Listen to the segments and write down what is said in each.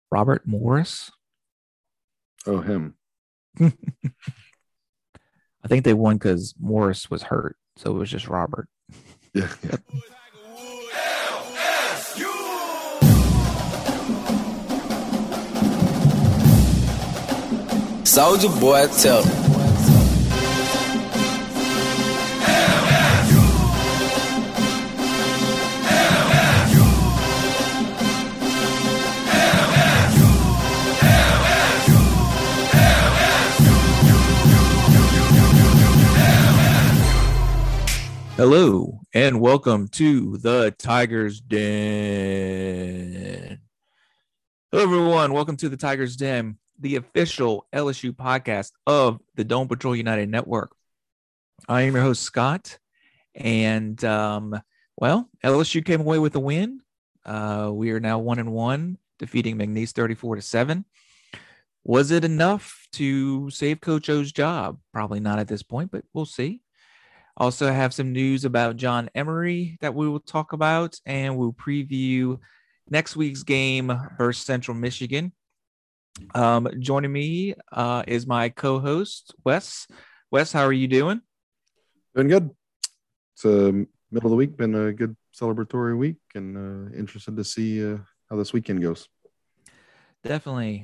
Robert Morris. Oh, him. I think they won because Morris was hurt, so it was just Robert. Yeah. Soldier Boy, tell them. Hello, and welcome to the Tigers Den. Hello, everyone. Welcome to the Tigers Den, the official LSU podcast of the Dome Patrol United Network. I am your host, Scott, and, LSU came away with a win. We are now 1-1, defeating McNeese 34-7. Was it enough to save Coach O's job? Probably not at this point, but we'll see. Also have some news about John Emery that we will talk about, and we'll preview next week's game versus Central Michigan. Joining me is my co-host, Wes. Wes, how are you doing? Doing good. It's middle of the week, been a good celebratory week, and interested to see how this weekend goes. Definitely.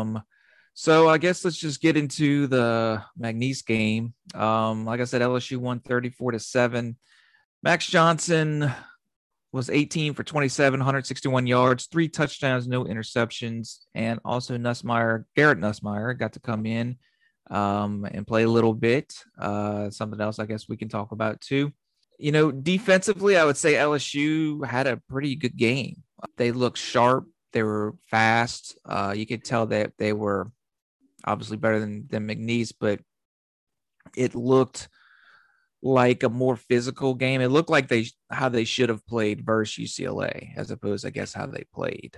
So I guess let's just get into the McNeese game. Like I said, LSU won 34-7. Max Johnson was 18 for 27, 161 yards, 3 touchdowns, no interceptions. And also Garrett Nussmeier got to come in and play a little bit. Something else I guess we can talk about too. You know, defensively, I would say LSU had a pretty good game. They looked sharp. They were fast. You could tell that they were obviously better than McNeese, but it looked like a more physical game. It looked like how they should have played versus UCLA, as opposed, I guess, how they played.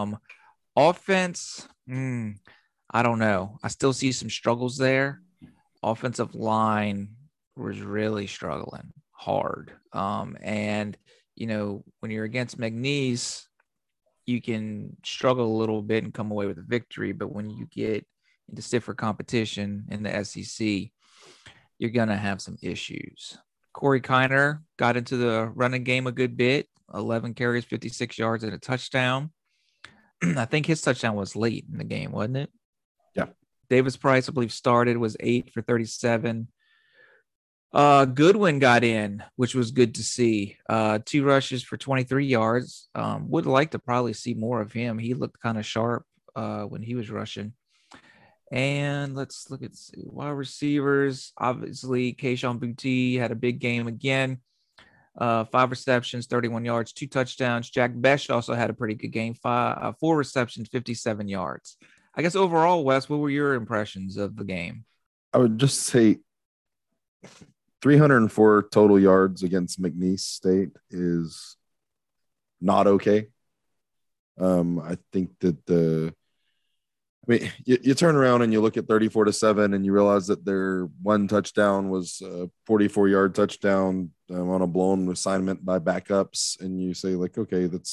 Offense, I don't know. I still see some struggles there. Offensive line was really struggling hard. And, you know, when you're against McNeese, you can struggle a little bit and come away with a victory. But when you get into stiffer competition in the SEC, you're going to have some issues. Corey Kiner got into the running game a good bit, 11 carries, 56 yards, and a touchdown. I think his touchdown was late in the game, wasn't it? Yeah. Davis Price, I believe, started, was 8 for 37. Goodwin got in, which was good to see. 2 rushes for 23 yards. Would like to probably see more of him. He looked kind of sharp when he was rushing. And let's look at wide receivers. Obviously, Kayshon Boutte had a big game again. 5 receptions, 31 yards, 2 touchdowns. Jack Bech also had a pretty good game. 4 receptions, 57 yards. I guess overall, Wes, what were your impressions of the game? I would just say 304 total yards against McNeese State is not okay. I think that you turn around and you look at 34-7 and you realize that their one touchdown was a 44-yard touchdown on a blown assignment by backups, and you say, like, okay, it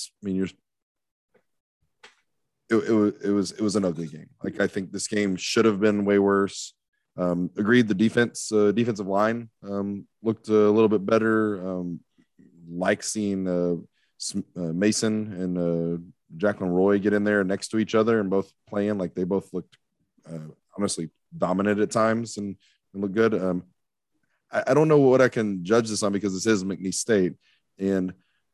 was an ugly game. Like, I think this game should have been way worse. Agreed, the defensive line looked a little bit better. Like seeing Mason and Jacqueline Roy get in there next to each other and both playing. Like, they both looked honestly dominant at times and looked good. I don't know what I can judge this on because this is McNeese State, and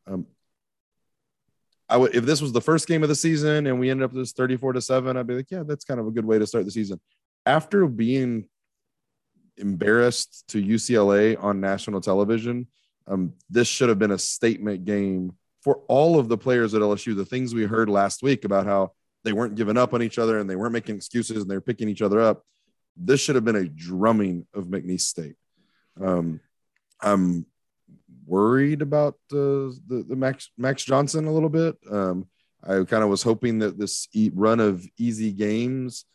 if this was the first game of the season and we ended up this 34-7, I'd be like, yeah, that's kind of a good way to start the season. After being embarrassed to UCLA on national television, this should have been a statement game for all of the players at LSU. The things we heard last week about how they weren't giving up on each other and they weren't making excuses and they were picking each other up. This should have been a drumming of McNeese State. I'm worried about the Max Johnson a little bit. I kind of was hoping that this run of easier games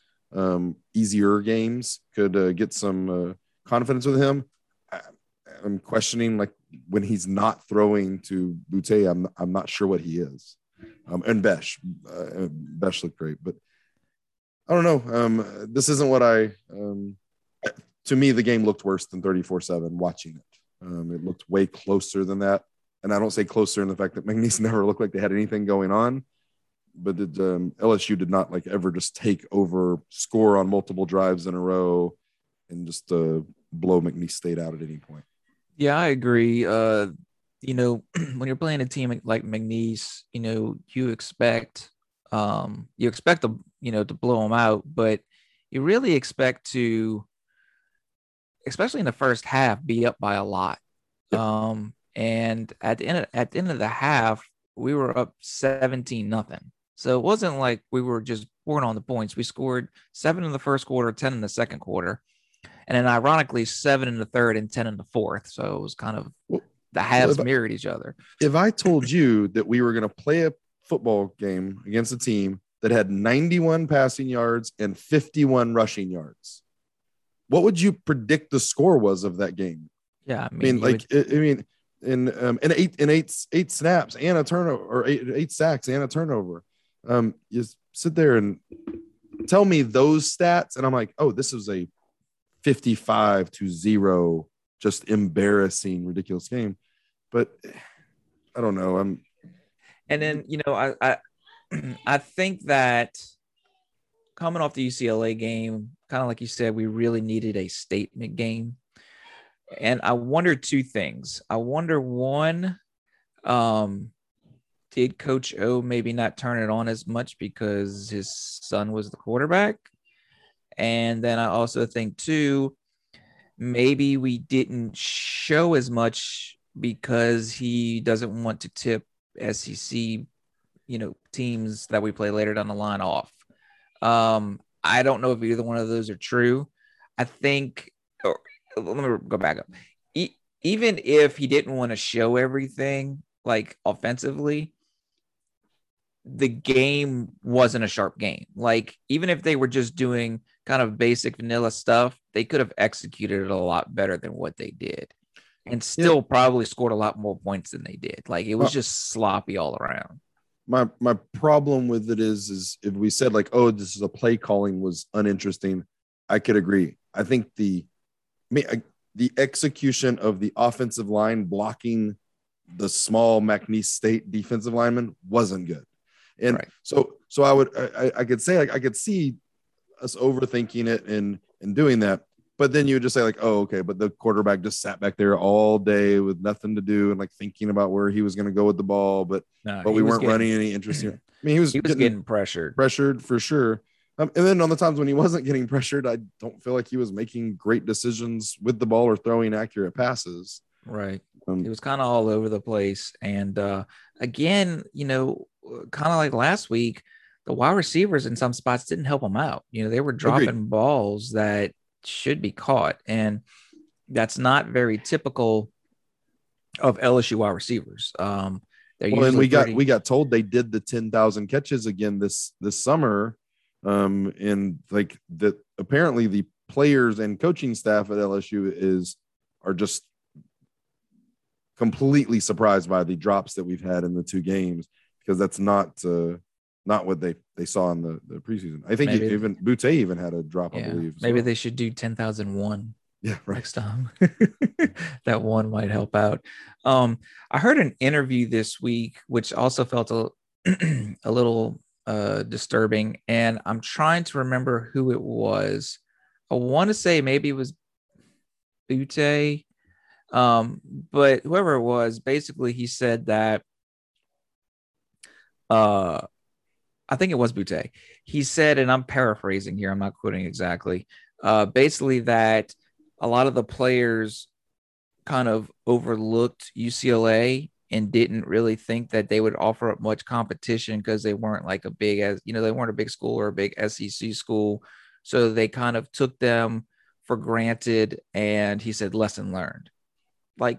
could get some confidence with him. I'm questioning, like, when he's not throwing to Boutte, I'm not sure what he is. And Besh looked great, but I don't know. This isn't what to me, the game looked worse than 34-7 watching it. It looked way closer than that. And I don't say closer in the fact that McNeese never looked like they had anything going on, but LSU did not like ever just take over, score on multiple drives in a row, and just blow McNeese State out at any point. Yeah, I agree. When you're playing a team like McNeese, you expect to blow them out, but you really expect to, especially in the first half, be up by a lot. Yep. And at the end of the half, we were up 17-0. So it wasn't like we were just pouring on the points. We scored 7 in the first quarter, 10 in the second quarter, and then ironically 7 in the third and 10 in the fourth. So it was kind of the halves mirrored each other. If I told you that we were going to play a football game against a team that had 91 passing yards and 51 rushing yards, what would you predict the score was of that game? Yeah, in eight snaps and a turnover, or eight sacks and a turnover. You sit there and tell me those stats, and I'm like, oh, this is a 55-0, just embarrassing, ridiculous game. But I don't know. And then I think that coming off the UCLA game, kind of like you said, we really needed a statement game. And I wonder two things. I wonder, one, did Coach O maybe not turn it on as much because his son was the quarterback? And then I also think, two, maybe we didn't show as much because he doesn't want to tip SEC, teams that we play later down the line off. I don't know if either one of those are true. I think, let me go back up. Even if he didn't want to show everything, like offensively, the game wasn't a sharp game. Like, even if they were just doing kind of basic vanilla stuff, they could have executed it a lot better than what they did, and still probably scored a lot more points than they did. Like, it was just sloppy all around. My problem with it is if we said like, oh, this is a play calling was uninteresting, I could agree. I think the execution of the offensive line blocking the small McNeese State defensive lineman wasn't good. And right. So I could say, like, I could see us overthinking it and doing that. But then you would just say like, oh, okay, but the quarterback just sat back there all day with nothing to do and like thinking about where he was going to go with the ball. But we weren't running any interesting. I mean, he was getting pressured for sure. And then on the times when he wasn't getting pressured, I don't feel like he was making great decisions with the ball or throwing accurate passes. Right. He was kind of all over the place. And again, kind of like last week, the wide receivers in some spots didn't help him out. They were dropping balls that should be caught. And that's not very typical of LSU wide receivers. And we got told they did the 10,000 catches again this summer. And like that, apparently the players and coaching staff at LSU are just completely surprised by the drops that we've had in the two games, because that's not what they saw in the preseason. I think even Butte even had a drop, I believe. Maybe they should do 10,001 next time. That one might help out. I heard an interview this week, which also felt a little disturbing, and I'm trying to remember who it was. I want to say maybe it was Butte, but whoever it was, basically he said that I think it was Butte. He said, and I'm paraphrasing here, I'm not quoting exactly, basically that a lot of the players kind of overlooked UCLA and didn't really think that they would offer up much competition because they weren't like they weren't a big school or a big SEC school. So they kind of took them for granted. And he said, lesson learned. Like,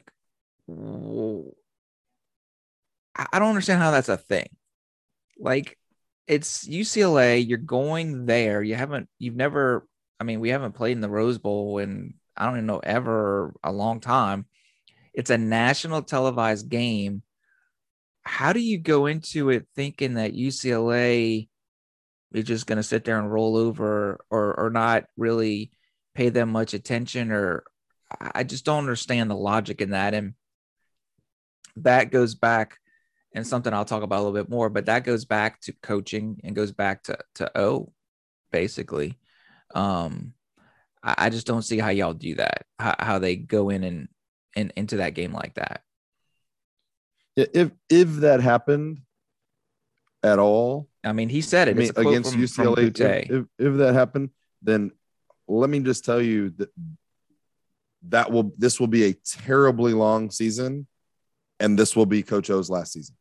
I don't understand how that's a thing. Like, it's UCLA, you're going there. We haven't played in the Rose Bowl in, I don't even know, ever, a long time. It's a national televised game. how do you go into it thinking that UCLA is just going to sit there and roll over or not really pay them much attention? Or I just don't understand the logic in that. And that goes back, and something I'll talk about a little bit more, but that goes back to coaching and goes back to O, basically. Um, I just don't see how y'all do that, how they go in and into that game like that. Yeah, if that happened at all, I mean, he said it. I mean, It's a quote against from UCLA, Boutte. if that happened, then let me just tell you that this will be a terribly long season, and this will be Coach O's last season.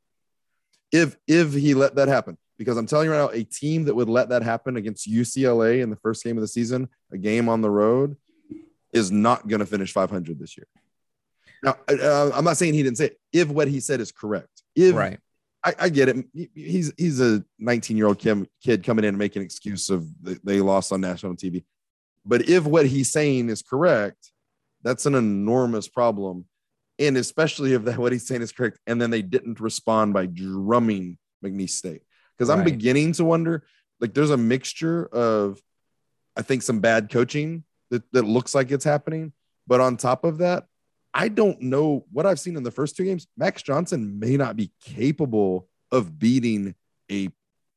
If he let that happen, because I'm telling you right now, a team that would let that happen against UCLA in the first game of the season, a game on the road, is not going to finish 500 this year. Now, I'm not saying he didn't say it. If what he said is correct, Right. I get it. He's a 19-year-old kid coming in and making an excuse of they lost on national TV. But if what he's saying is correct, that's an enormous problem. And especially if what he's saying is correct, and then they didn't respond by drumming McNeese State. Because I'm beginning to wonder, like, there's a mixture of, I think, some bad coaching that looks like it's happening. But on top of that, I don't know what I've seen in the first two games. Max Johnson may not be capable of beating a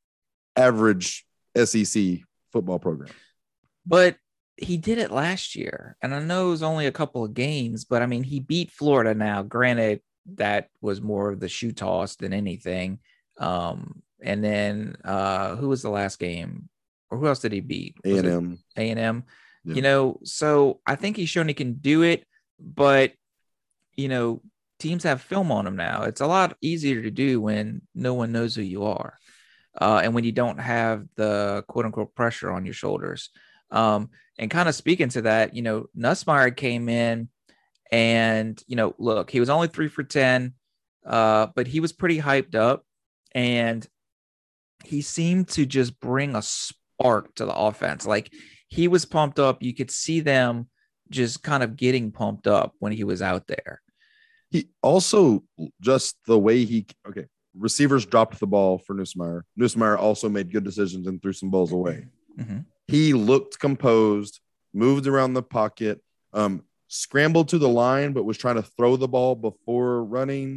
average SEC football program. But he did it last year, and I know it was only a couple of games, but I mean, he beat Florida. Now, granted, that was more of the shoe toss than anything. And then who was the last game, or who else did he beat? A&M. A&M. Yeah. You know, so I think he's shown he can do it, but you know, teams have film on him now. It's a lot easier to do when no one knows who you are, and when you don't have the quote unquote pressure on your shoulders. And kind of speaking to that, you know, Nussmeier came in and, you know, look, he was only 3 for 10, but he was pretty hyped up, and he seemed to just bring a spark to the offense. Like, he was pumped up. You could see them just kind of getting pumped up when he was out there. He also, just the way receivers dropped the ball for Nussmeier. Nussmeier also made good decisions and threw some balls away. Mm-hmm. He looked composed, moved around the pocket, scrambled to the line, but was trying to throw the ball before running.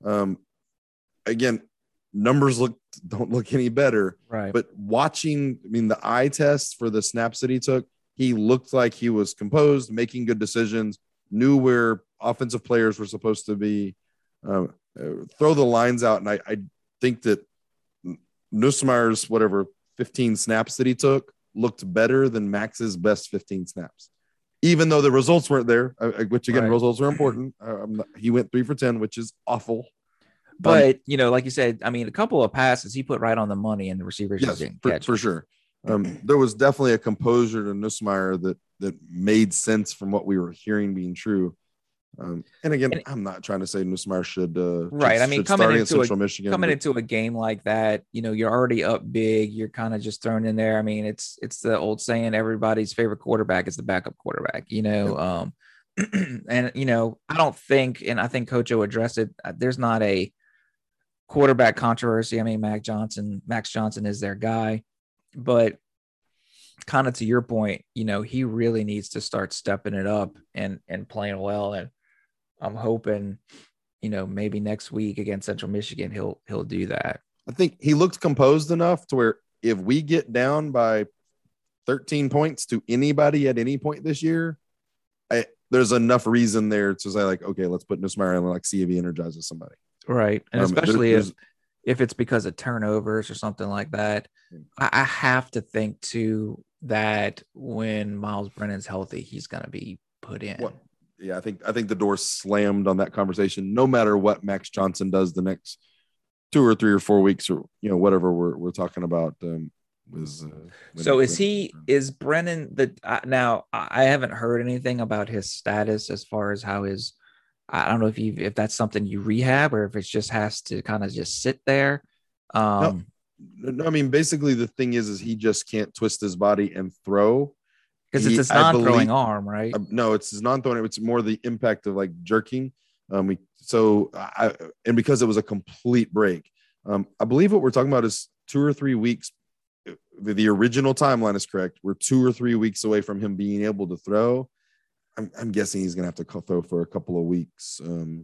Again, numbers don't look any better. Right. But watching, I mean, the eye test for the snaps that he took, he looked like he was composed, making good decisions, knew where offensive players were supposed to be, throw the lines out. And I think that Nussmeier's 15 snaps that he took looked better than Max's best 15 snaps, even though the results weren't there, which again, results are important. He went 3 for 10, which is awful. But, you know, like you said, I mean, a couple of passes he put right on the money, and the receivers just didn't catch for sure. There was definitely a composure to Nussmeier that made sense from what we were hearing being true. And again, I'm not trying to say Nussmeier should I mean, coming into a game like that, you know, you're already up big. You're kind of just thrown in there. I mean, it's the old saying, everybody's favorite quarterback is the backup quarterback, you know. And, you know, I think Coach O addressed it. There's not a quarterback controversy. I mean, Max Johnson is their guy, but kind of to your point, you know, he really needs to start stepping it up and playing well. And I'm hoping, you know, maybe next week against Central Michigan, he'll do that. I think he looked composed enough to where if we get down by 13 points to anybody at any point this year, there's enough reason there to say, like, okay, let's put Nussmeier in, like, see if he energizes somebody. Right. And especially if it's because of turnovers or something like that. I have to think too that when Miles Brennan's healthy, he's going to be put in. Yeah, I think the door slammed on that conversation. No matter what Max Johnson does the next 2 or 3 or 4 weeks, or, you know, whatever we're talking about. Is Brennan now? I haven't heard anything about his status as far as how his. I don't know if that's something you rehab or if it just has to kind of just sit there. No, I mean, basically the thing is he just can't twist his body and throw. Because it's his non-throwing arm, right? No, it's his non-throwing. It's more the impact of, like, jerking. so and because it was a complete break, I believe what we're talking about is 2 or 3 weeks. The original timeline is correct. We're 2 or 3 weeks away from him being able to throw. I'm guessing he's going to have to throw for a couple of weeks.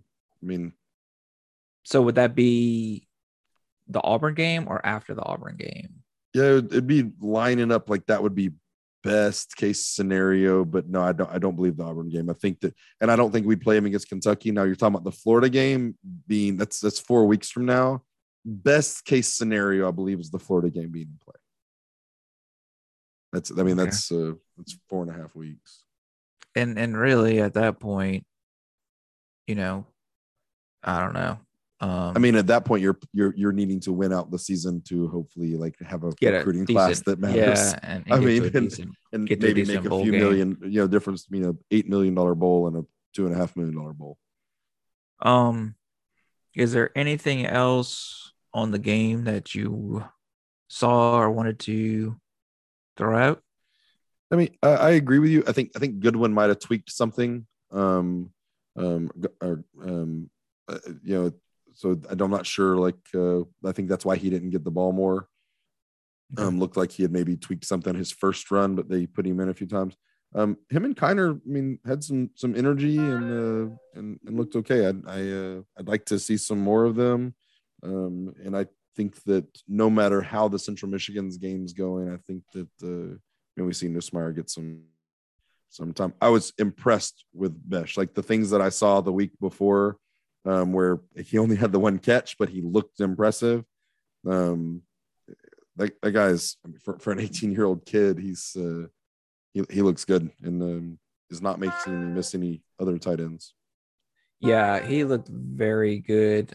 So would that be the Auburn game or after the Auburn game? Yeah, it'd be lining up like that would be best case scenario, but no, I don't believe the Auburn game. I think that, and I don't think we play him against Kentucky. Now you're talking about the Florida game being that's 4 weeks from now. Best case scenario, I believe, is the Florida game being in play. That's 4.5 weeks. And really at that point, I don't know. At that point, you're needing to win out the season to hopefully like have a recruiting class that matters. Yeah, and maybe make a few million, difference between a $8 million bowl and a $2.5 million bowl. Is there anything else on the game that you saw or wanted to throw out? I agree with you. I think Goodwin might have tweaked something. So I'm not sure. I think that's why he didn't get the ball more. Looked like he had maybe tweaked something his first run, but they put him in a few times. Him and Kiner, had some energy and looked okay. I'd like to see some more of them. And I think that no matter how the Central Michigan's game's going, I think that we see Nussmeier get some time. I was impressed with Besh, like the things that I saw the week before, where he only had the one catch, but he looked impressive. That guy's for an 18-year-old kid, he looks good and is not making me miss any other tight ends. Yeah, he looked very good.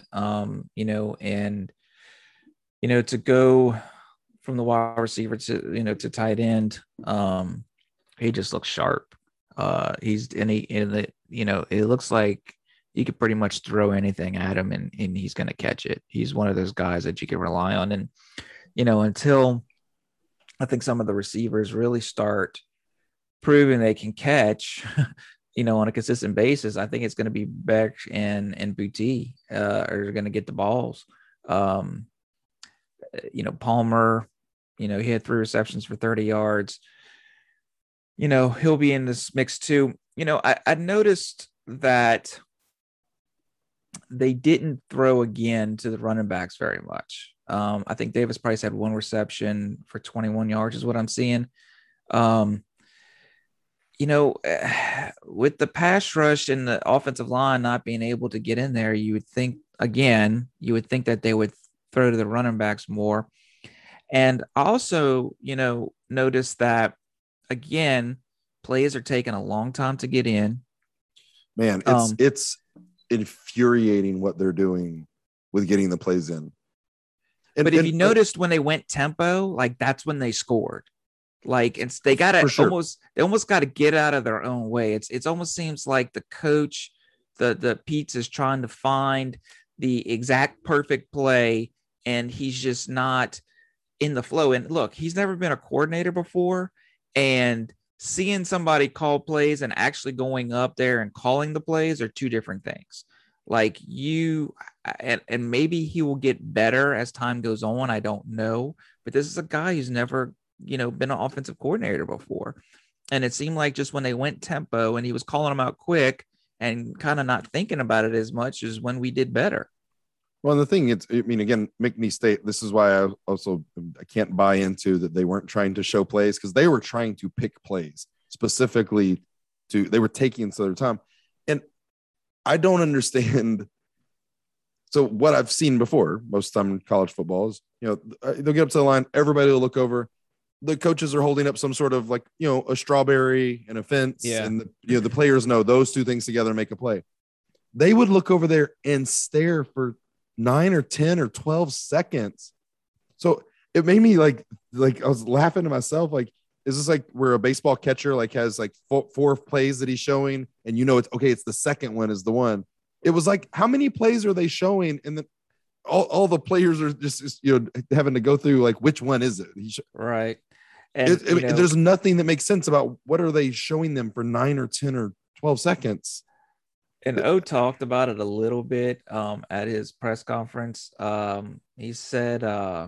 To go from the wide receiver to tight end, he just looks sharp. It looks like you could pretty much throw anything at him and he's going to catch it. He's one of those guys that you can rely on. And, until I think some of the receivers really start proving they can catch, on a consistent basis, I think it's going to be Beck and Boutte are going to get the balls. Palmer, he had 3 receptions for 30 yards. He'll be in this mix too. I noticed that they didn't throw again to the running backs very much. I think Davis Price had 1 reception for 21 yards is what I'm seeing. With the pass rush and the offensive line not being able to get in there, you would think that they would throw to the running backs more. And also, notice that, again, plays are taking a long time to get in. Man, it's infuriating what they're doing with getting the plays in. But if you noticed when they went tempo, like that's when they scored. Like they got to almost got to get out of their own way. It almost seems like the coach, the Pete's is trying to find the exact perfect play, and he's just not in the flow. And look, he's never been a coordinator before, and seeing somebody call plays and actually going up there and calling the plays are 2 different things. Like and maybe he will get better as time goes on. I don't know, but this is a guy who's never, been an offensive coordinator before. And it seemed like just when they went tempo and he was calling them out quick and kind of not thinking about it as much as when we did better. Well, the thing is, again, McNeese State, this is why I can't buy into that they weren't trying to show plays, because they were trying to pick plays specifically they were taking some of their time. And I don't understand. So what I've seen before, most of the time in college football is, they'll get up to the line, everybody will look over. The coaches are holding up some sort of a strawberry and a fence. Yeah. And the players know those 2 things together make a play. They would look over there and stare for 9 or 10 or 12 seconds. So it made me like I was laughing to myself. Like, is this like where a baseball catcher has 4 plays that he's showing and it's okay, it's the second one is the one. It was like, how many plays are they showing? And then all the players are just having to go through which one is it? Right. And there's nothing that makes sense about what are they showing them for 9 or 10 or 12 seconds. And O talked about it a little bit at his press conference. He said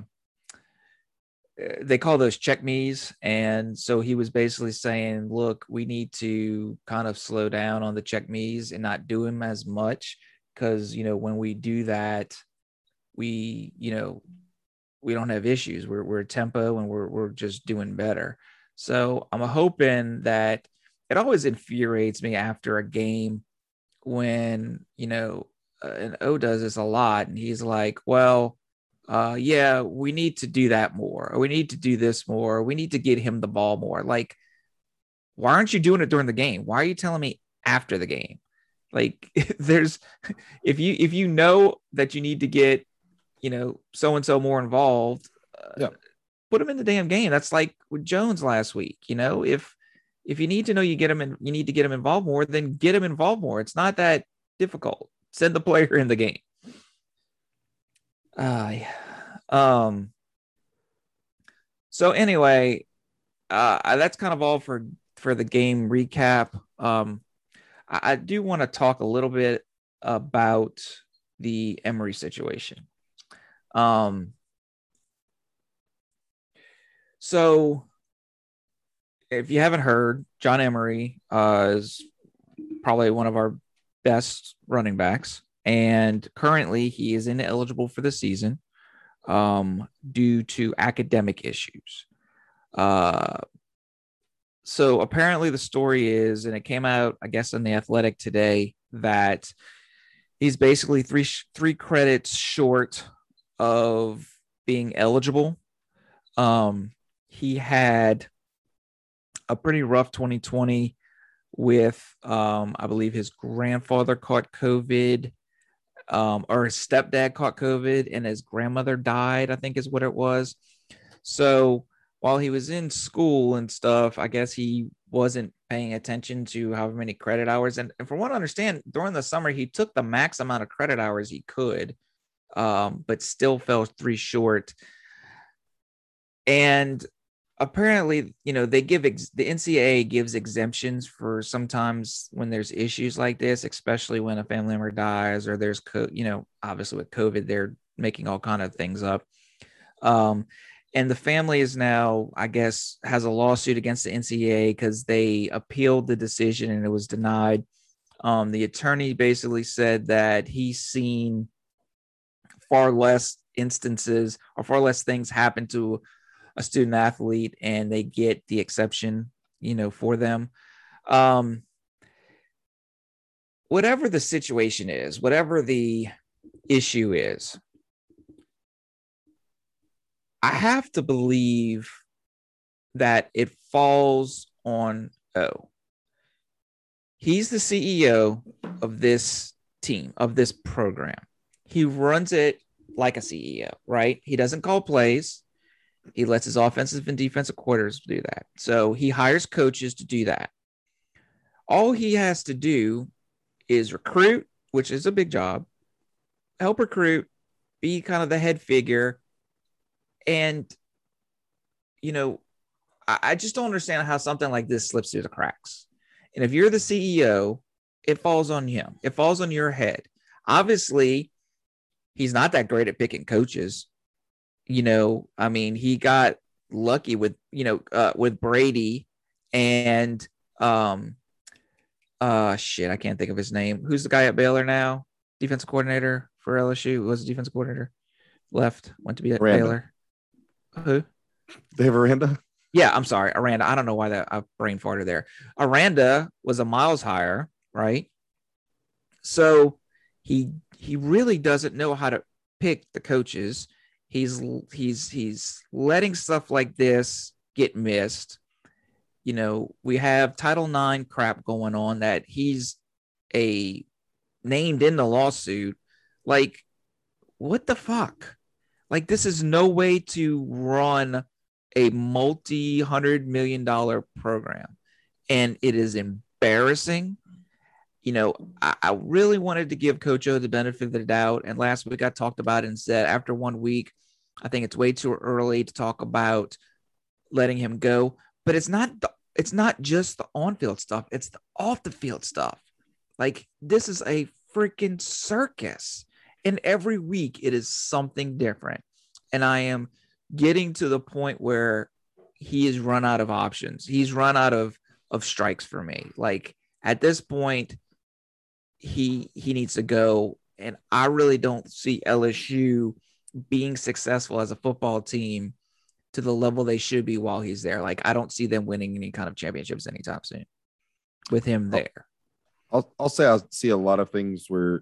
they call those check me's. And so he was basically saying, look, we need to kind of slow down on the check me's and not do them as much. Because, when we do that, we don't have issues. We're tempo and we're just doing better. So I'm hoping that it always infuriates me after a game when, and O does this a lot. And he's like, well, yeah, we need to do that more. Or we need to do this more. Or we need to get him the ball more. Like, why aren't you doing it during the game? Why are you telling me after the game? Like, if you know that you need to get, so and so more involved, Yeah. put him in the damn game. That's like with Jones last week. If you need to know you need to get him involved more, then get him involved more. It's not that difficult. Send the player in the game. Yeah. So anyway, that's kind of all for the game recap. I do want to talk a little bit about the Emory situation. So if you haven't heard, John Emery is probably one of our best running backs, and currently he is ineligible for the season due to academic issues. So apparently the story is, and it came out, I guess, in The Athletic today, that he's basically three credits short of being eligible. He had a pretty rough 2020 with, I believe his grandfather caught COVID, or his stepdad caught COVID, and his grandmother died, I think is what it was. So while he was in school and stuff, I guess he wasn't paying attention to however many credit hours. And from what I understand, during the summer, he took the max amount of credit hours he could, but still fell 3 short. And apparently, they give the NCAA gives exemptions for sometimes when there's issues like this, especially when a family member dies or there's, obviously with COVID, they're making all kind of things up. And the family is now, I guess, has a lawsuit against the NCAA because they appealed the decision and it was denied. The attorney basically said that he's seen far less instances or far less things happen to a student athlete, and they get the exception, for them. Whatever the situation is, whatever the issue is, I have to believe that it falls on O. He's the CEO of this team, of this program. He runs it like a CEO, right? He doesn't call plays. He lets his offensive and defensive coordinators do that. So he hires coaches to do that. All he has to do is recruit, which is a big job, help recruit, be kind of the head figure. And, I just don't understand how something like this slips through the cracks. And if you're the CEO, it falls on him. It falls on your head. Obviously, he's not that great at picking coaches. He got lucky with Brady and I can't think of his name. Who's the guy at Baylor now? Defensive coordinator for LSU. Who was a defensive coordinator? Left, went to be at Baylor. Who? Dave Aranda? Yeah, I'm sorry. Aranda. I don't know why I brain farted there. Aranda was a Miles hire, right? So he really doesn't know how to pick the coaches. He's letting stuff like this get missed. We have Title IX crap going on that he's named in the lawsuit. Like, what the fuck? Like, this is no way to run a multi-$100 million program. And it is embarrassing. I really wanted to give Coach O the benefit of the doubt. And last week I talked about it and said after 1 week, I think it's way too early to talk about letting him go. But it's not just the on-field stuff. It's the off-the-field stuff. Like, this is a freaking circus. And every week it is something different. And I am getting to the point where he has run out of options. He's run out of strikes for me. Like, at this point, he needs to go. And I really don't see LSU being successful as a football team to the level they should be while he's there. Like, I don't see them winning any kind of championships anytime soon with him there. I'll say I see a lot of things where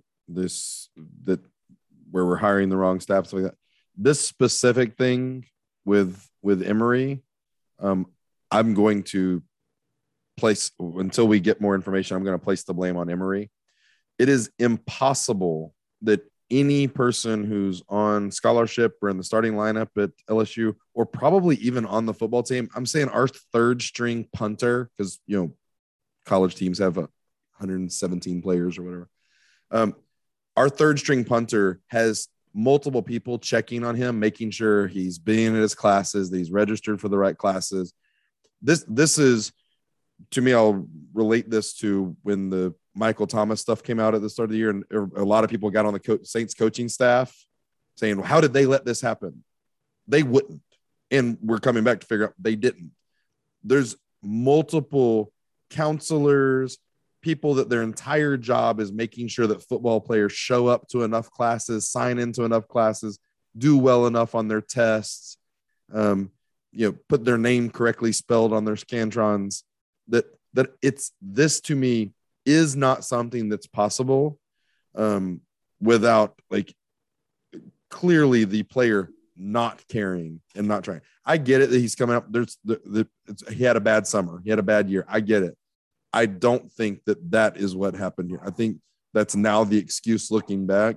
we're hiring the wrong staff, so like that. This specific thing with Emory, I'm going to place, until we get more information, I'm going to place the blame on Emory. It is impossible that any person who's on scholarship or in the starting lineup at LSU, or probably even on the football team, I'm saying our third string punter, because, college teams have 117 players or whatever. Our third string punter has multiple people checking on him, making sure he's being at his classes, that he's registered for the right classes. This is, to me, I'll relate this to when the Michael Thomas stuff came out at the start of the year, and a lot of people got on the Saints coaching staff saying, well, how did they let this happen? They wouldn't. And we're coming back to figure out they didn't. There's multiple counselors, people that their entire job is making sure that football players show up to enough classes, sign into enough classes, do well enough on their tests, put their name correctly spelled on their Scantrons. That it's, this to me is not something that's possible without, like, clearly the player not caring and not trying. I get it that he's coming up. He had a bad summer. He had a bad year. I get it. I don't think that is what happened here. I think that's now the excuse looking back.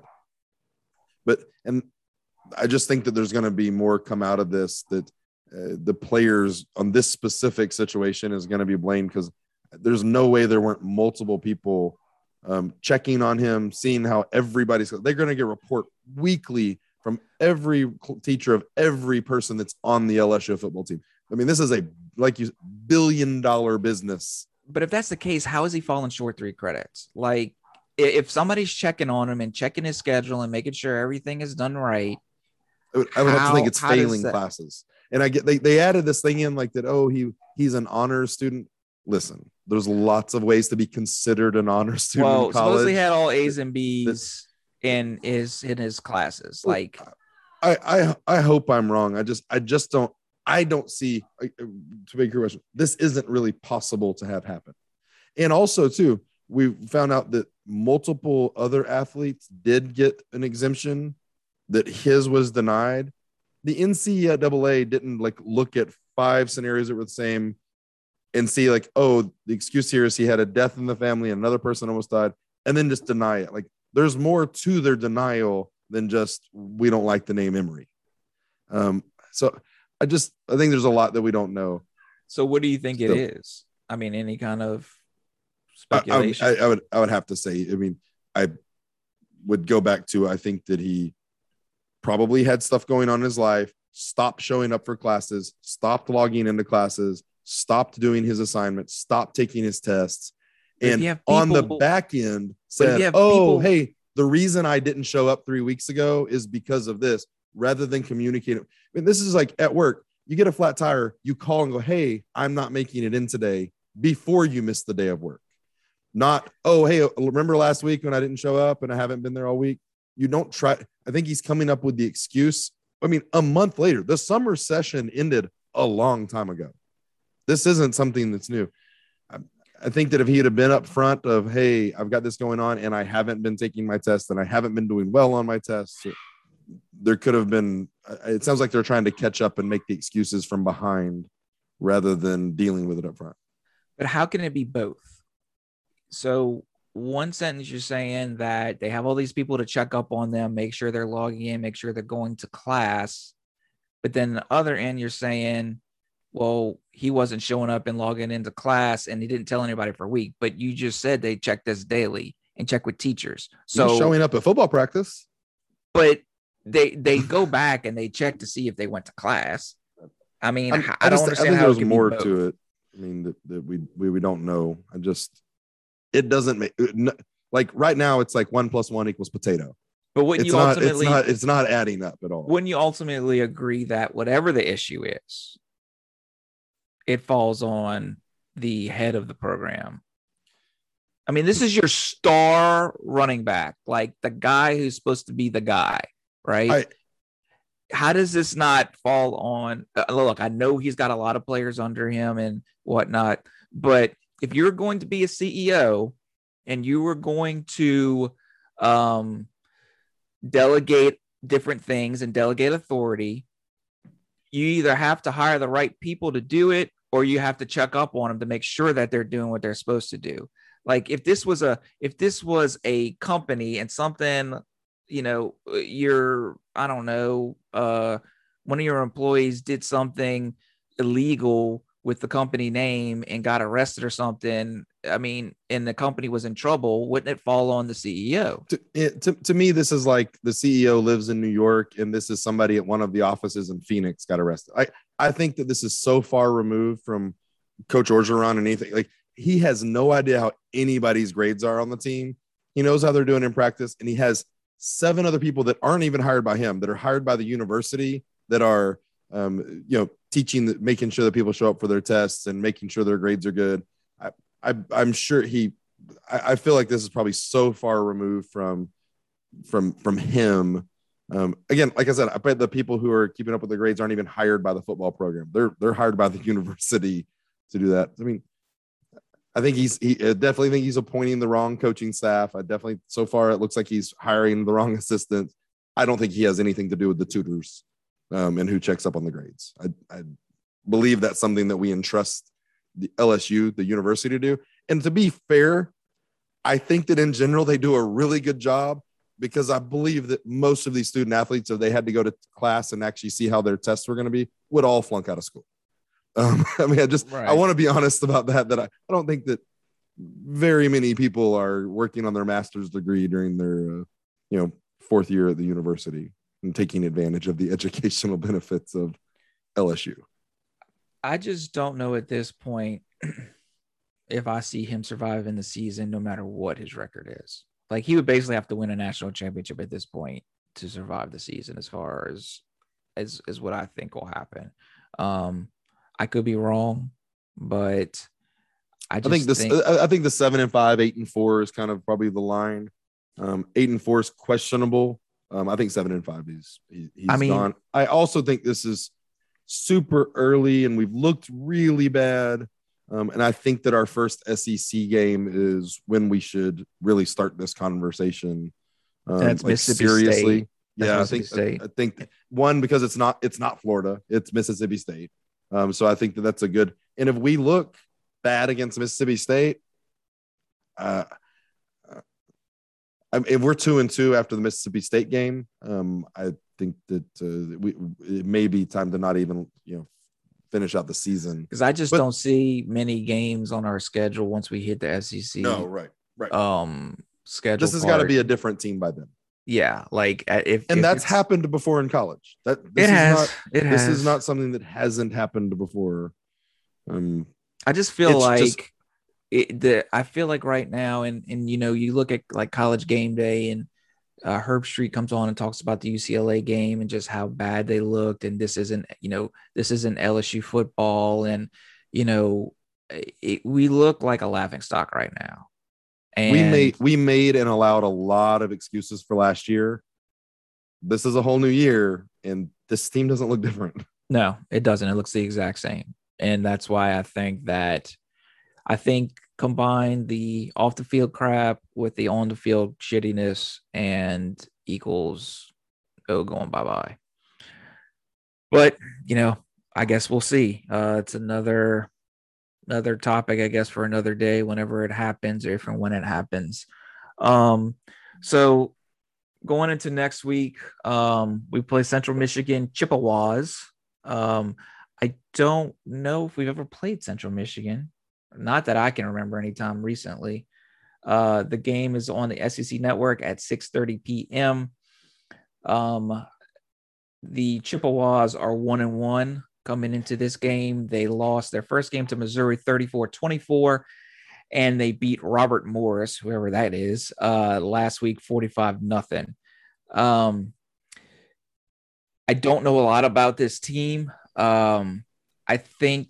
And I just think that there's going to be more come out of this, that the players on this specific situation is going to be blamed, because there's no way there weren't multiple people checking on him, seeing how everybody's. They're going to get a report weekly from every teacher of every person that's on the LSU football team. I mean, this is a billion-dollar business. But if that's the case, how is he falling short 3 credits? Like, if somebody's checking on him and checking his schedule and making sure everything is done right, I would have to think it's failing classes. And I get they added this thing in like that. Oh, he's an honors student. Listen, there's lots of ways to be considered an honors student. Well, in college. supposedly he had all A's and B's in his classes. Like, I hope I'm wrong. I just don't. I don't see, to make your question, this isn't really possible to have happen. And also, too, we found out that multiple other athletes did get an exemption, that his was denied. The NCAA didn't look at 5 scenarios that were the same and see the excuse here is he had a death in the family, and another person almost died, and then just deny it. There's more to their denial than just, we don't like the name Emory. So I think there's a lot that we don't know. So what do you think it is? I mean, any kind of speculation? I would have to say, I would go back to, I think that he probably had stuff going on in his life, stopped showing up for classes, stopped logging into classes, stopped doing his assignments, stopped taking his tests. And on the back end said, hey, the reason I didn't show up 3 weeks ago is because of this, rather than communicating. I mean, this is like at work. You get a flat tire, you call and go, hey, I'm not making it in today, before you miss the day of work. Not, oh, hey, remember last week when I didn't show up and I haven't been there all week? You don't try. I think he's coming up with the excuse. I mean, a month later, the summer session ended a long time ago. This isn't something that's new. I think that if he had been up front of, hey, I've got this going on and I haven't been taking my test and I haven't been doing well on my tests, there could have been, it sounds like they're trying to catch up and make the excuses from behind rather than dealing with it up front. But how can it be both? So one sentence you're saying that they have all these people to check up on them, make sure they're logging in, make sure they're going to class. But then the other end, you're saying, well, he wasn't showing up and logging into class and he didn't tell anybody for a week. But you just said they check this daily and check with teachers. So he's showing up at football practice. But they go back and they check to see if they went to class. I mean, I don't understand how there's more to it. I mean, that we don't know. it doesn't make like right now it's like 1 + 1 = potato. But wouldn't you ultimately it's not adding up at all. Wouldn't you ultimately agree that whatever the issue is, it falls on the head of the program? I mean, this is your star running back, like the guy who's supposed to be the guy, right? How does this not fall on? Look, I know he's got a lot of players under him and whatnot, but if you're going to be a CEO and you were going to delegate different things and delegate authority, you either have to hire the right people to do it, or you have to check up on them to make sure that they're doing what they're supposed to do. Like if this was a company and something, you know, I don't know, one of your employees did something illegal with the company name and got arrested or something, I mean, and the company was in trouble, wouldn't it fall on the CEO? To me, this is like the CEO lives in New York and this is somebody at one of the offices in Phoenix got arrested. I think that this is so far removed from Coach Orgeron and anything. Like, he has no idea how anybody's grades are on the team. He knows how they're doing in practice, and he has 7 other people that aren't even hired by him, that are hired by the university, that are, teaching, making sure that people show up for their tests and making sure their grades are good. I'm sure I feel like this is probably so far removed from him. Again, like I said, I bet the people who are keeping up with the grades aren't even hired by the football program. They're hired by the university to do that. I mean, I think I definitely think he's appointing the wrong coaching staff. So far it looks like he's hiring the wrong assistants. I don't think he has anything to do with the tutors and who checks up on the grades. I believe that's something that we entrust the LSU, the university, to do. And to be fair, I think that in general they do a really good job, because I believe that most of these student athletes, if they had to go to class and actually see how their tests were going to be, would all flunk out of school. I mean, I want to be honest about that I don't think that very many people are working on their master's degree during their, 4th year at the university and taking advantage of the educational benefits of LSU. I just don't know at this point if I see him surviving the season, no matter what his record is. Like, he would basically have to win a national championship at this point to survive the season, as far as what I think will happen. I could be wrong, but I think the 7-5, 8-4 is kind of probably the line. 8-4 is questionable. I think 7-5 he's gone. I also think this is super early and we've looked really bad. And I think that our first SEC game is when we should really start this conversation. That's like Mississippi seriously. State. Yeah, I think one, because it's not Florida, it's Mississippi State. So I think that's a good. And if we look bad against Mississippi State, if we're 2-2 after the Mississippi State game, I think that it may be time to not even finish out the season, because I just don't see many games on our schedule once we hit the SEC. No, right. Schedule. This has got to be a different team by then. Yeah, like if that's happened before in college. This is not something that hasn't happened before. I just feel like I feel like right now, and you look at like College Game Day, and Herb Street comes on and talks about the UCLA game and just how bad they looked, and this isn't LSU football, and we look like a laughingstock right now. And we made and allowed a lot of excuses for last year. This is a whole new year, and this team doesn't look different. No, it doesn't. It looks the exact same. And that's why I think combine the off the field crap with the on the field shittiness and equals going bye-bye. But, I guess we'll see. It's another topic, I guess, for another day, whenever it happens, or if and when it happens. So going into next week, we play Central Michigan Chippewas. I don't know if we've ever played Central Michigan. Not that I can remember any time recently. The game is on the SEC Network at 6:30 p.m. The Chippewas are 1-1 coming into this game. They lost their first game to Missouri 34-24. and they beat Robert Morris, whoever that is, last week 45-0. I don't know a lot about this team. I think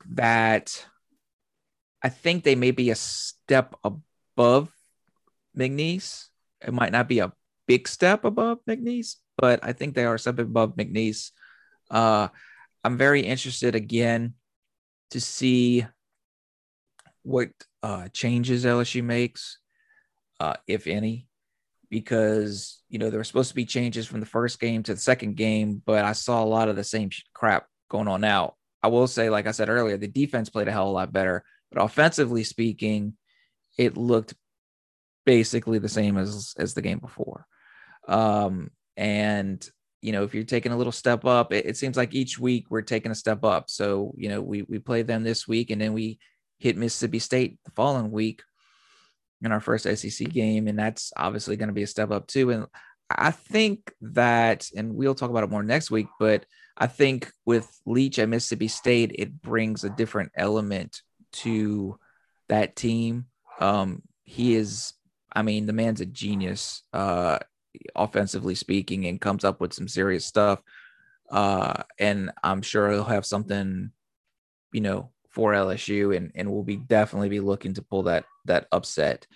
they may be a step above McNeese. It might not be a big step above McNeese, but I think they are a step above McNeese. I'm very interested again to see what changes LSU makes, if any, because there were supposed to be changes from the first game to the second game, but I saw a lot of the same crap going on now. I will say, like I said earlier, the defense played a hell of a lot better, but offensively speaking, it looked basically the same as the game before. And if you're taking a little step up, it seems like each week we're taking a step up. So we played them this week, and then we hit Mississippi State the following week in our first SEC game, and that's obviously going to be a step up too. And I think that, and we'll talk about it more next week, but I think with Leach at Mississippi State, it brings a different element to that team. He is, the man's a genius, offensively speaking, and comes up with some serious stuff. And I'm sure he'll have something, for LSU, and we'll definitely be looking to pull that upset.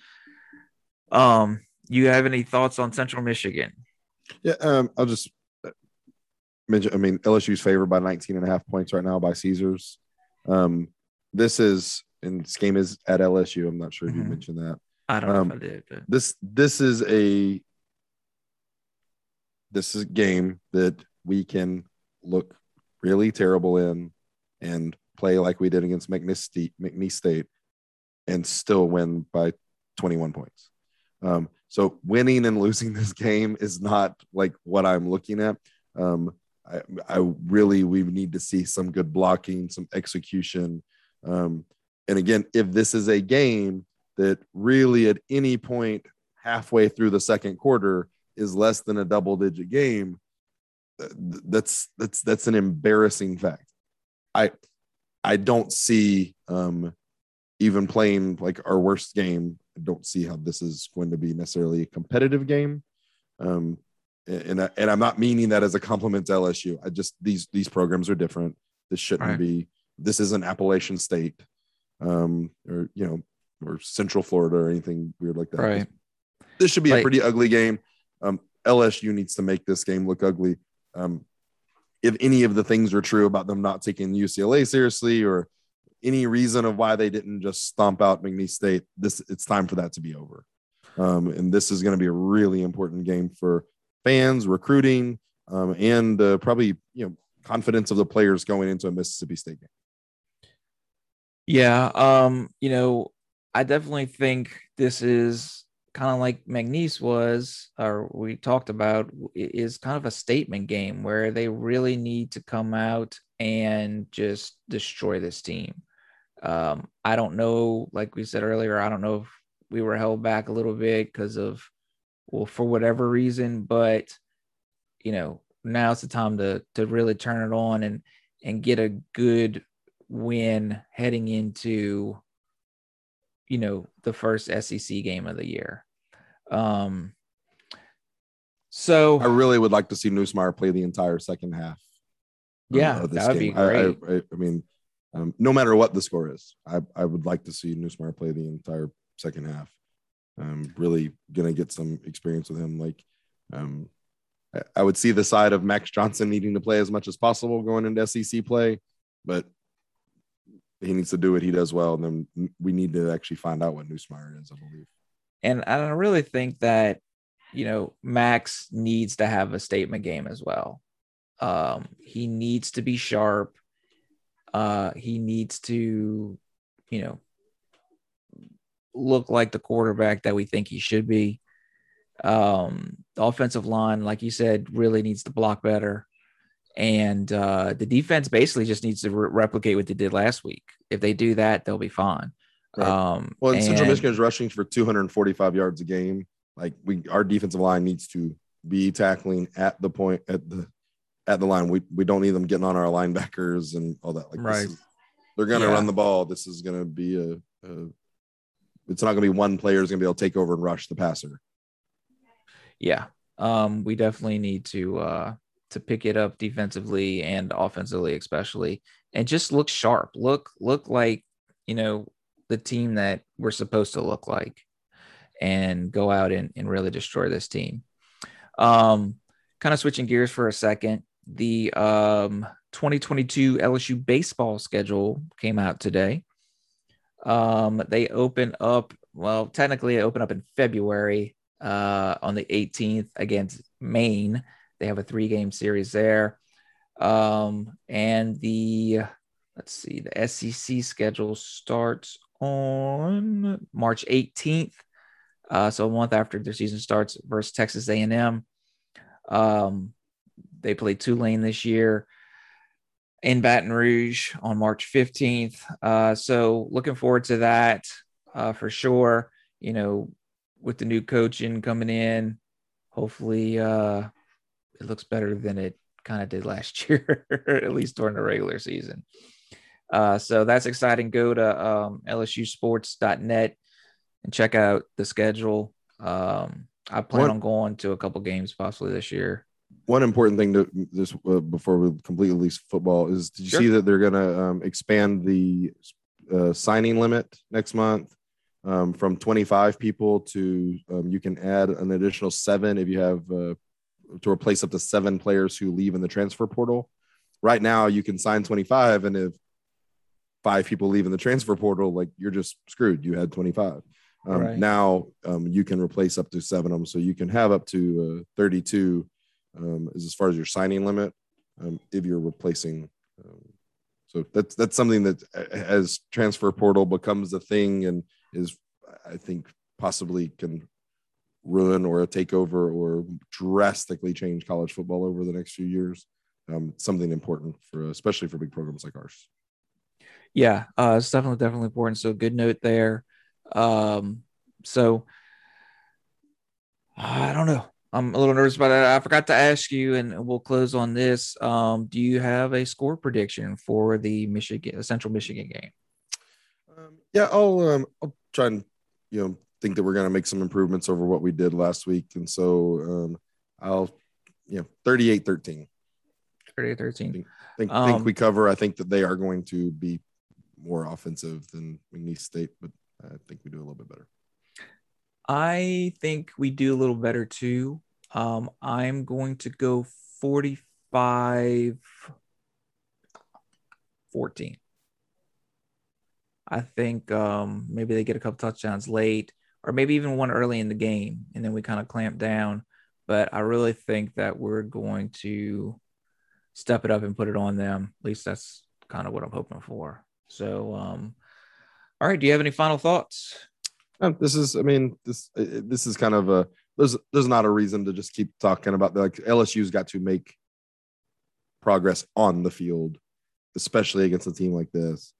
You have any thoughts on Central Michigan? Yeah, I'll just mention, LSU's favored by 19.5 points right now by Caesars. This game is at LSU. I'm not sure if you mentioned that. I don't know if I did. But. This is a game that we can look really terrible in and play like we did against McNeese State and still win by 21 points. So winning and losing this game is not like what I'm looking at. We need to see some good blocking, some execution. And again, if this is a game that really at any point halfway through the second quarter is less than a double-digit game, that's an embarrassing fact. I don't see even playing like our worst game. I don't see how this is going to be necessarily a competitive game. And I'm not meaning that as a compliment to LSU. I just, these programs are different. This shouldn't be, this isn't Appalachian State, or Central Florida or anything weird like that. Right. This should be a pretty ugly game. LSU needs to make this game look ugly. If any of the things are true about them not taking UCLA seriously, or any reason of why they didn't just stomp out McNeese State, it's time for that to be over. And this is going to be a really important game for fans, recruiting, and probably confidence of the players going into a Mississippi State game. Yeah, I definitely think this is kind of like McNeese was, or we talked about, is kind of a statement game where they really need to come out and just destroy this team. I don't know, like we said earlier, I don't know if we were held back a little bit because of, for whatever reason, but now's the time to really turn it on and get a good win heading into the first SEC game of the year. So I really would like to see Nussmeier play the entire second half. Yeah, that would be great. I mean, no matter what the score is, I would like to see Nussmeier play the entire second half. I'm really gonna get some experience with him. Like, I would see the side of Max Johnson needing to play as much as possible going into SEC play, but he needs to do what he does well, and then we need to actually find out what Nussmeier is, I believe. And I really think that, Max needs to have a statement game as well. He needs to be sharp. He needs to, look like the quarterback that we think he should be. The offensive line, like you said, really needs to block better. And the defense basically just needs to replicate what they did last week. If they do that, they'll be fine. Right. Central Michigan is rushing for 245 yards a game. Like, our defensive line needs to be tackling at the point at the line. We don't need them getting on our linebackers and all that. Like, right. They're going to run the ball. This is going to be it's not going to be one player is going to be able to take over and rush the passer. Yeah. We definitely need to pick it up defensively and offensively, especially, and just look sharp, look like, the team that we're supposed to look like, and go out and really destroy this team. Kind of switching gears for a second. The 2022 LSU baseball schedule came out today. They open up, well, technically they open up in February on the 18th against Maine. They have a 3-game series there. And the SEC schedule starts on March 18th. So a month after their season starts, versus Texas A&M. They play Tulane this year in Baton Rouge on March 15th. So looking forward to that for sure. With the new coaching coming in, hopefully it looks better than it kind of did last year, at least during the regular season. So that's exciting. Go to lsusports.net and check out the schedule. I plan on going to a couple games possibly this year. One important thing to this before we completely release football is, did you see that they're going to expand the signing limit next month from 25 people to you can add an additional 7 if you have to replace up to 7 players who leave in the transfer portal. Right now you can sign 25, and if 5 people leave in the transfer portal, like, you're just screwed. You had 25. Right. Now you can replace up to 7 of them, so you can have up to 32 as far as your signing limit if you're replacing. So that's something that, as transfer portal becomes a thing and is, I think, possibly can ruin or take over or drastically change college football over the next few years. Something important especially for big programs like ours. Yeah, it's definitely important. So good note there. So I don't know. I'm a little nervous about that. I forgot to ask you, and we'll close on this. Do you have a score prediction for the Central Michigan game? Yeah, I'll try and think that we're going to make some improvements over what we did last week, and so I'll 38-13. 38-13. Think we cover. I think that they are going to be more offensive than McNeese State, but I think we do a little bit better. I think we do a little better too. I'm going to go 45-14. I think maybe they get a couple touchdowns late, or maybe even one early in the game, and then we kind of clamp down. But I really think that we're going to step it up and put it on them. At least that's kind of what I'm hoping for. So, all right. Do you have any final thoughts? This is kind of there's not a reason to just keep talking about LSU's got to make progress on the field, especially against a team like this.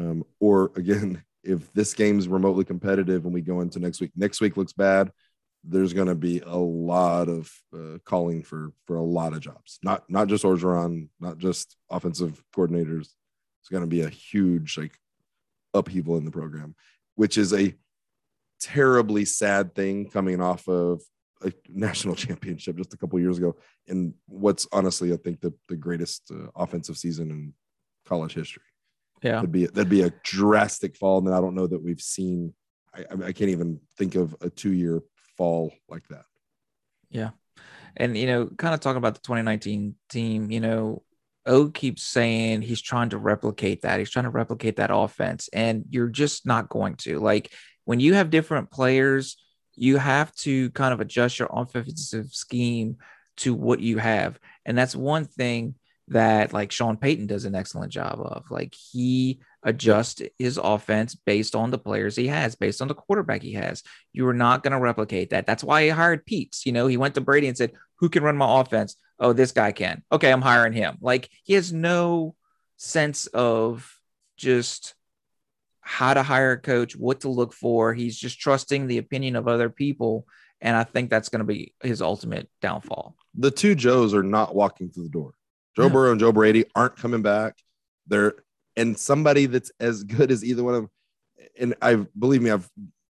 Or again, if this game's remotely competitive and we go into next week looks bad, there's going to be a lot of calling for a lot of jobs, not just Orgeron, not just offensive coordinators. It's going to be a huge upheaval in the program, which is a terribly sad thing coming off of a national championship just a couple of years ago, and what's honestly, I think, the greatest offensive season in college history. Yeah, that'd be a drastic fall, and I don't know that we've seen. I can't even think of a 2-year fall like that. Yeah, and kind of talking about the 2019 team, O keeps saying he's trying to replicate that. He's trying to replicate that offense, and you're just not going to. When you have different players, you have to kind of adjust your offensive scheme to what you have. And that's one thing that Sean Payton does an excellent job of. He adjusts his offense based on the players he has, based on the quarterback he has. You are not going to replicate that. That's why he hired Peets. He went to Brady and said, who can run my offense? Oh, this guy can. Okay, I'm hiring him. He has no sense of just how to hire a coach, what to look for. He's just trusting the opinion of other people. And I think that's going to be his ultimate downfall. The two Joes are not walking through the door. Joe Burrow and Joe Brady aren't coming back. And somebody that's as good as either one of them. And believe me, I've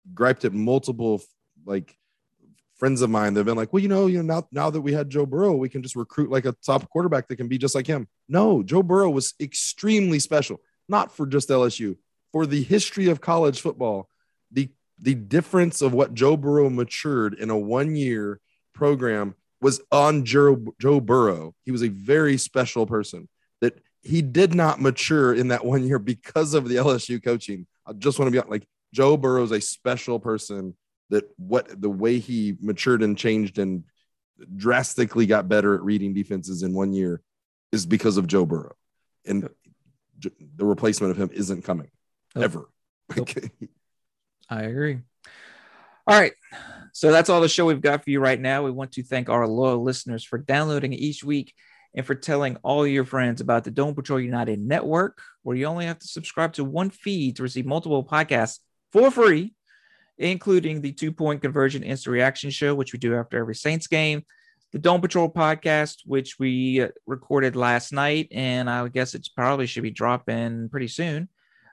griped at multiple like friends of mine. They've been like, well, now that we had Joe Burrow, we can just recruit like a top quarterback that can be just like him. No, Joe Burrow was extremely special, not for just LSU, for the history of college football. The difference of what Joe Burrow matured in a 1-year program was on Joe Burrow. He was a very special person that he did not mature in that 1 year because of the LSU coaching. I just want to be like, Joe Burrow is a special person that the way he matured and changed and drastically got better at reading defenses in 1 year is because of Joe Burrow. And the replacement of him isn't coming ever. Nope. I agree. All right. So that's all the show we've got for you right now. We want to thank our loyal listeners for downloading each week and for telling all your friends about the Dome Patrol United Network, where you only have to subscribe to one feed to receive multiple podcasts for free, including the 2-Point Conversion Instant Reaction Show, which we do after every Saints game, the Dome Patrol podcast, which we recorded last night, and I guess it probably should be dropping pretty soon.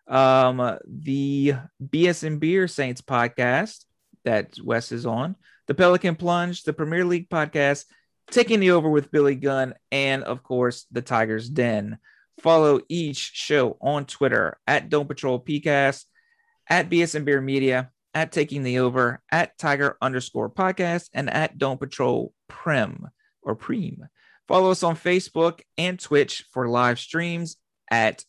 The BS and Beer Saints podcast that Wes is on, the Pelican Plunge, the Premier League podcast, Taking the Over with Billy Gunn, and of course the Tigers Den. Follow each show on Twitter at Dome Patrol PCast, at BS and Beer Media, at Taking the Over, at Tiger_podcast, and at Dome Patrol Prem. Follow us on Facebook and Twitch for live streams at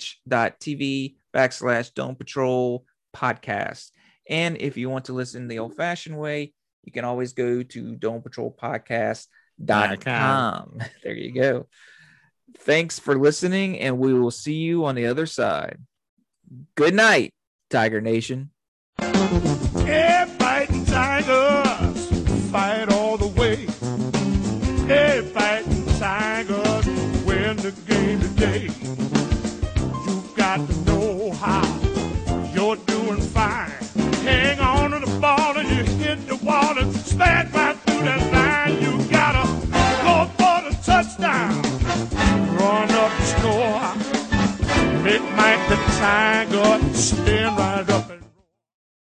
twitch.tv/Dome Patrol Podcast. And if you want to listen the old-fashioned way, you can always go to domepatrolpodcast.com. There you go. Thanks for listening, and we will see you on the other side. Good night, Tiger Nation. Hey, fighting Tigers, fight all the way. Hey, fighting Tigers, win the game today. You got to know how you're doing fine. Hang on to the ball and you hit the wall and smash right through that line. You gotta go for the touchdown, run up the score, make Mike the Tiger stand right up.